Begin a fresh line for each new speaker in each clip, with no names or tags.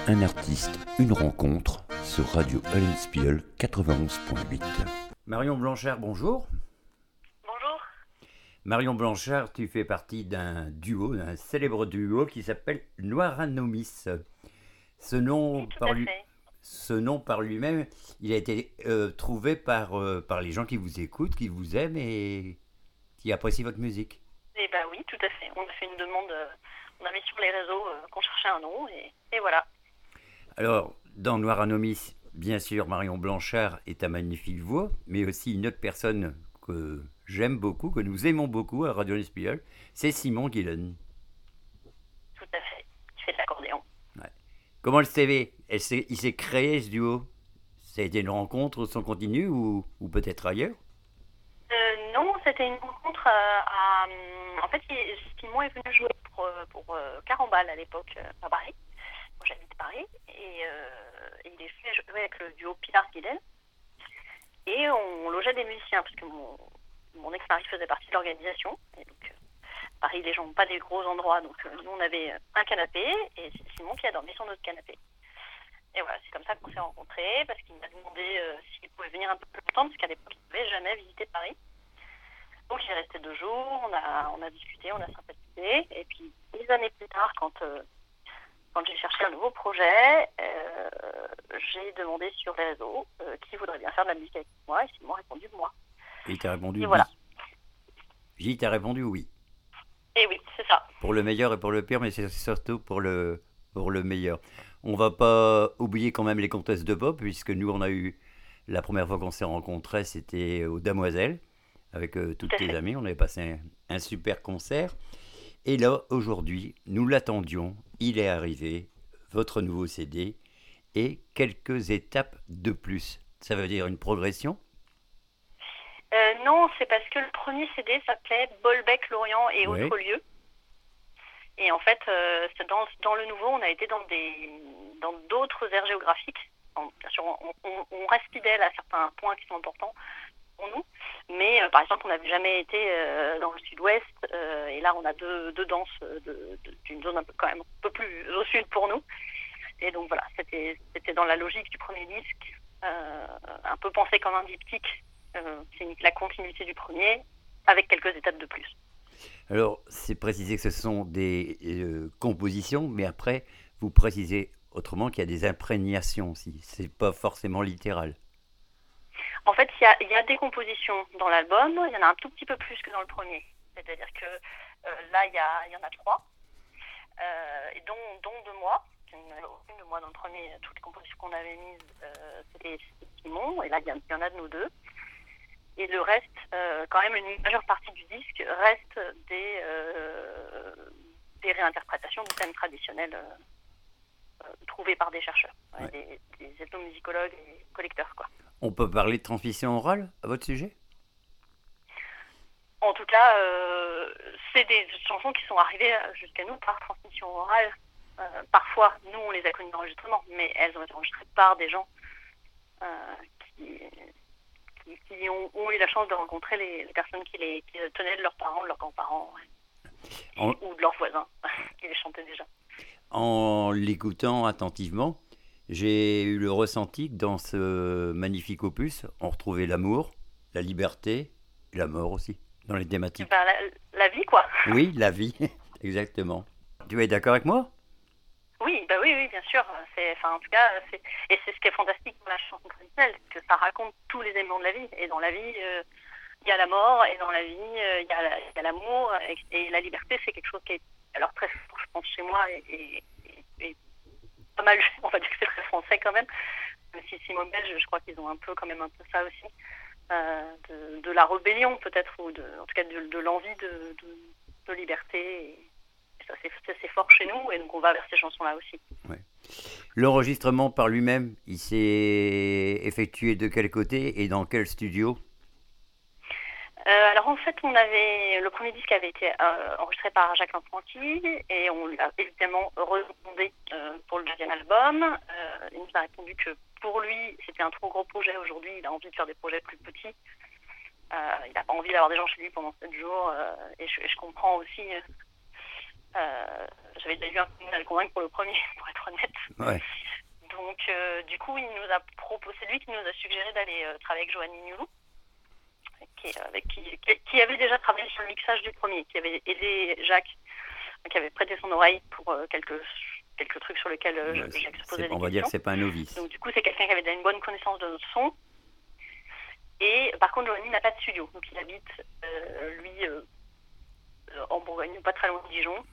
Un artiste, une rencontre sur Radio Eulenspiegel 91.8. Marion Blanchard, bonjour.
Bonjour.
Marion Blanchard, tu fais partie d'un duo, d'un célèbre duo qui s'appelle Noiranomis. Ce nom, ce nom par lui-même, il a été trouvé par les gens qui vous écoutent, qui vous aiment et qui apprécient votre musique.
Eh bien oui, tout à fait. On a fait une demande, on a mis sur les réseaux qu'on cherchait un nom et voilà.
Alors, dans Noiranomis, bien sûr, Marion Blanchard est ta magnifique voix, mais aussi une autre personne que j'aime beaucoup, que nous aimons beaucoup à Radio Eulenspiegel, c'est Simon Guillen.
Tout à fait. Il fait de l'accordéon.
Ouais. Comment il s'est créé ce duo? Ça a été une rencontre sans continu ou peut-être ailleurs?
Non, c'était une rencontre en fait, Simon est venu jouer pour Caramballe à l'époque à Paris. Moi, j'habite Paris et il est venu jouer avec le duo Pilar-Guillen. Et on logeait des musiciens parce que mon ex-mari faisait partie de l'organisation. Et donc, Paris, les gens n'ont pas des gros endroits. Donc, nous, on avait un canapé et c'est Simon qui a dormi sur notre canapé. Et voilà, c'est comme ça qu'on s'est rencontrés parce qu'il m'a demandé s'il pouvait venir un peu plus longtemps parce qu'à l'époque, il n'avait jamais visité Paris. Donc, il est resté 2 jours, on a discuté, on a sympathisé. Et puis, 10 années plus tard, quand j'ai cherché un nouveau projet, j'ai demandé sur les réseaux qui voudrait bien faire de la musique avec moi. Et Simon a répondu moi.
Et il t'a répondu
et
oui.
Voilà.
Il t'a répondu oui.
Et oui, c'est ça.
Pour le meilleur et pour le pire, mais c'est surtout pour le meilleur. On va pas oublier quand même les comtesses de pop, puisque nous, on a eu la première fois qu'on s'est rencontrés, c'était aux Damoiselles, avec toutes tes amies. On avait passé un super concert. Et là, aujourd'hui, nous l'attendions. Il est arrivé, votre nouveau CD, et quelques étapes de plus. Ça veut dire une progression?
Non, c'est parce que le premier CD s'appelait Bolbec, Lorient et autres lieux. Et en fait, c'est dans le nouveau, on a été dans d'autres aires géographiques. Bien sûr, on reste fidèle à certains points qui sont importants pour nous. Mais par exemple, on n'avait jamais été dans le sud-ouest. Et là, on a deux danses d'une zone quand même un peu plus au sud pour nous. Et donc voilà, c'était dans la logique du premier disque, un peu pensé comme un diptyque. C'est la continuité du premier, avec quelques étapes de plus.
Alors, c'est précisé que ce sont des compositions, mais après, vous précisez autrement qu'il y a des imprégnations aussi. C'est pas forcément littéral.
En fait, il y a des compositions dans l'album. Il y en a un tout petit peu plus que dans le premier. C'est-à-dire que là, il y en a 3, et dont 2 mois. Il n'y en avait aucune de moi dans le premier. Toutes les compositions qu'on avait mises, c'était Simon. Et là, il y en a de nous 2. Et le reste, quand même, une majeure partie du disque reste des réinterprétations de thèmes traditionnels trouvés par des chercheurs, ouais. des ethnomusicologues et collecteurs, quoi.
On peut parler de transmission orale à votre sujet?
En tout cas, c'est des chansons qui sont arrivées jusqu'à nous par transmission orale. Parfois, nous, on les a connues d'enregistrement, mais elles ont été enregistrées par des gens qui ont eu la chance de rencontrer les personnes qui les tenaient de leurs parents, de leurs grands-parents, ouais. Ou de leurs voisins qui les chantaient déjà.
En l'écoutant attentivement, j'ai eu le ressenti que dans ce magnifique opus, on retrouvait l'amour, la liberté et la mort aussi, dans les thématiques.
Ben, la vie, quoi.
Oui, la vie, exactement. Tu es d'accord avec moi?
Oui, bah oui, bien sûr. En tout cas, c'est ce qui est fantastique dans la chanson traditionnelle, que ça raconte tous les éléments de la vie. Et dans la vie, il y a la mort, et dans la vie, il y a l'amour, et la liberté, c'est quelque chose qui est alors très fort, je pense, chez moi, et pas mal, on va dire que c'est très français quand même. Même si Simon Belge, je crois qu'ils ont quand même un peu ça aussi, de la rébellion peut-être, ou en tout cas de l'envie de liberté. Et ça, c'est fort chez nous, et donc on va vers ces chansons-là aussi.
Ouais. L'enregistrement par lui-même, il s'est effectué de quel côté et dans quel studio?
Alors en fait, le premier disque avait été enregistré par Jacques Lanfranchi, et on l'a évidemment redemandé pour le deuxième album. Il nous a répondu que pour lui, c'était un trop gros projet aujourd'hui, il a envie de faire des projets plus petits. Il n'a pas envie d'avoir des gens chez lui pendant 7 jours, et je comprends aussi. J'avais déjà eu un peu à le convaincre pour le premier, pour être honnête.
Ouais.
du coup, c'est lui qui nous a suggéré d'aller travailler avec Joanie Nioulou, qui avait déjà travaillé sur le mixage du premier, qui avait aidé Jacques, qui avait prêté son oreille pour quelques trucs sur lesquels Jacques se posait des questions.
On va dire que c'est pas un novice.
Donc du coup, c'est quelqu'un qui avait déjà une bonne connaissance de notre son. Et par contre, Joanie n'a pas de studio, donc il habite, lui, en Bourgogne, pas très loin de Dijon.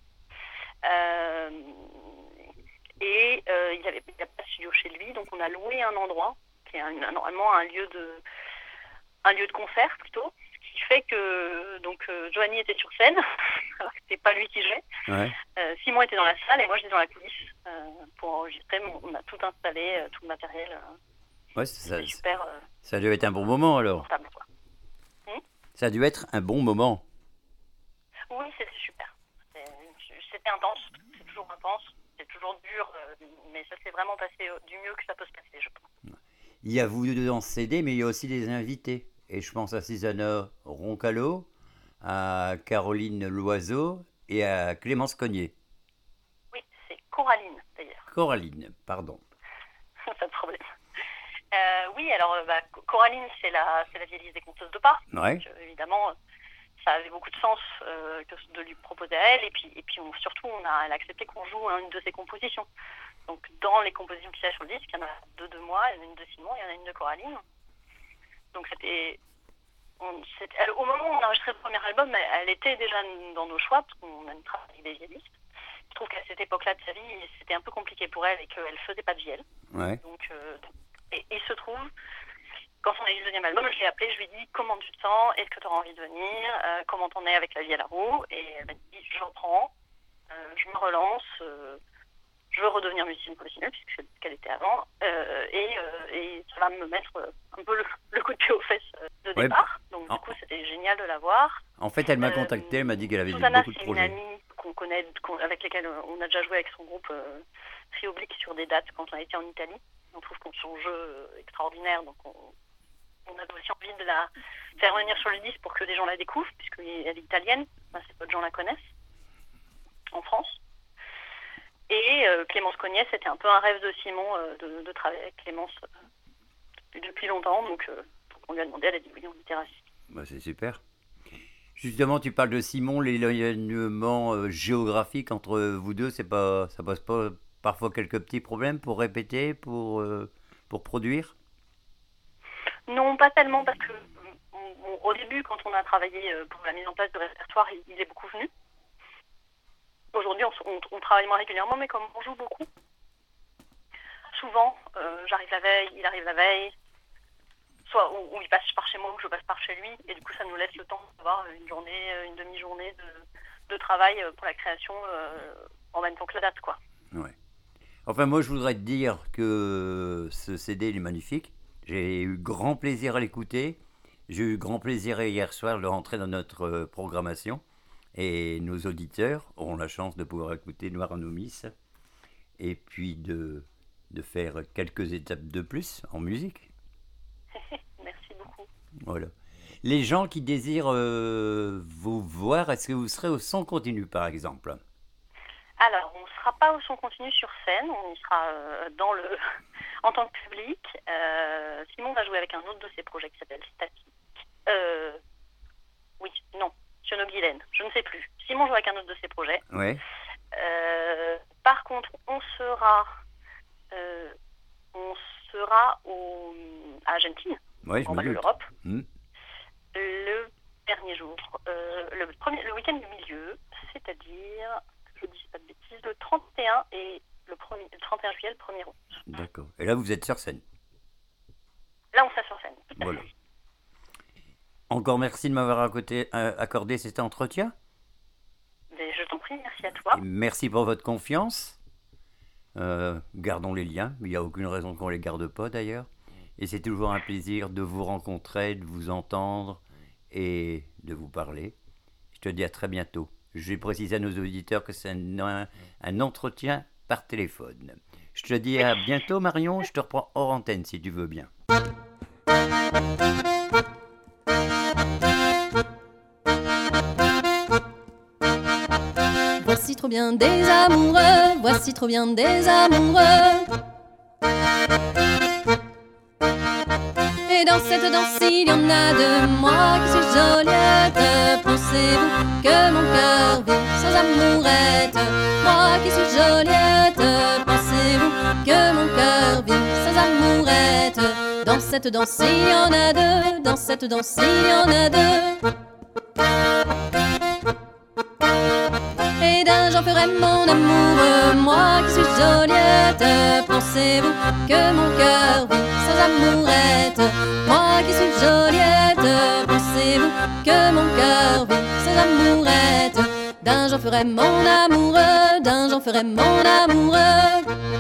Et il n'y a pas de studio chez lui, donc on a loué un endroit qui est normalement un lieu de concert plutôt, ce qui fait que donc Joanie était sur scène, alors que c'était pas lui qui jouait.
Ouais.
Simon était dans la salle et moi j'étais dans la coulisse pour enregistrer. On a tout installé, tout le matériel.
Ouais, c'est
super.
Ça a dû être un bon moment alors.
Portable, quoi.
Ça a dû être un bon moment.
Oui, c'était super. C'était intense, c'est toujours intense, c'est toujours dur, mais ça s'est vraiment passé du mieux que ça peut se passer, je pense.
Il y a vous deux dans ce CD, mais il y a aussi des invités. Et je pense à Susanna Roncallo, à Caroline Loiseau et à Clémence Cognier.
Oui, c'est Coraline d'ailleurs.
Coraline, pardon.
Pas de problème. Oui, alors Coraline, c'est la violiste des Conteuses de Pas.
Ouais.
Donc, évidemment, ça avait beaucoup de sens de lui proposer à elle. Et puis surtout, elle a accepté qu'on joue une de ses compositions. Donc, dans les compositions qu'il y a sur le disque, il y en a deux de moi, il y en a une de Simon, il y en a une de Coraline. Donc, au moment où on a enregistré le premier album, elle était déjà dans nos choix, parce qu'on aime travailler avec des viollistes. Je trouve qu'à cette époque-là de sa vie, c'était un peu compliqué pour elle et qu'elle ne faisait pas de vielle.
Ouais.
Donc, et il se trouve, quand on a eu le deuxième album, je l'ai appelée, je lui ai dit comment tu te sens, est-ce que tu auras envie de venir, comment t'en es avec la vie à la roue, et elle m'a dit je reprends, je me relance, je veux redevenir musicienne professionnelle puisque c'est ce qu'elle était avant, et ça va me mettre un peu le coup de pied aux fesses de départ. Donc du coup c'était génial de la voir.
En fait elle m'a contacté, elle m'a dit qu'elle avait
Susanna,
beaucoup de projets.
c'est une amie qu'on connaît, avec lesquelles on a déjà joué avec son groupe Trio Oblique sur des dates quand on a été en Italie. On trouve qu'on son jeu extraordinaire, donc on a aussi envie de la faire venir sur le disque pour que des gens la découvrent, puisqu'elle est italienne, assez peu de gens la connaissent en France. Et Clémence Cogniet, c'était un peu un rêve de Simon de travailler avec Clémence depuis longtemps, donc on lui a demandé, elle a dit oui, on était ravis.
Bah, c'est super. Justement, tu parles de Simon, l'éloignement géographique entre vous deux, ça pose pas parfois quelques petits problèmes pour répéter, pour produire?
Non, pas tellement, parce que au début, quand on a travaillé pour la mise en place du répertoire, il est beaucoup venu. Aujourd'hui, on travaille moins régulièrement, mais comme on joue beaucoup, souvent, j'arrive la veille, il arrive la veille, soit où il passe par chez moi ou je passe par chez lui, et du coup, ça nous laisse le temps d'avoir une journée, une demi-journée de travail pour la création en même temps que la date, quoi.
Ouais. Enfin, moi, je voudrais te dire que ce CD, il est magnifique. J'ai eu grand plaisir à l'écouter. J'ai eu grand plaisir hier soir de le rentrer dans notre programmation. Et nos auditeurs auront la chance de pouvoir écouter Noir Anomis et puis de faire quelques étapes de plus en musique.
Merci beaucoup.
Voilà. Les gens qui désirent vous voir, est-ce que vous serez au son continu par exemple?
Alors, on ne sera pas au son continu sur scène, on y sera en tant que public. Simon va jouer avec un autre de ses projets qui s'appelle Statique. Sionogylène, je ne sais plus. Simon joue avec un autre de ses projets.
Ouais.
Par contre, on sera à Argentine,
ouais,
en bas de l'Europe,
mmh.
le dernier jour, le week-end du milieu, c'est-à-dire, je ne dis pas de bêtises, le 31 et le 31 juillet, le 1er août.
D'accord. Et là, vous êtes sur scène?
Là, on sera sur scène.
Voilà. Encore merci de m'avoir accordé cet entretien.
Mais je t'en prie, merci à toi.
Et merci pour votre confiance. Gardons les liens. Il n'y a aucune raison qu'on ne les garde pas d'ailleurs. Et c'est toujours un plaisir de vous rencontrer, de vous entendre et de vous parler. Je te dis à très bientôt. Je vais préciser à nos auditeurs que c'est un entretien par téléphone. Je te dis à bientôt Marion. Je te reprends hors antenne si tu veux bien.
Voici trop bien des amoureux, voici trop bien des amoureux. Et dans cette danse, il y en a de moi qui suis Joliette. Pensez-vous que mon cœur vit sans amourette? Moi qui suis Joliette, pensez-vous que mon cœur vit sans amourette? Dans cette danse, il y en a deux. Dans cette danse, il y en a deux. Et d'un j'en ferai mon amoureux, moi qui suis Joliette. Pensez-vous que mon cœur vit sans amourette? Moi qui suis Joliette, pensez-vous que mon cœur vit sans amourette? D'un j'en ferai mon amoureux, d'un j'en ferai mon amoureux.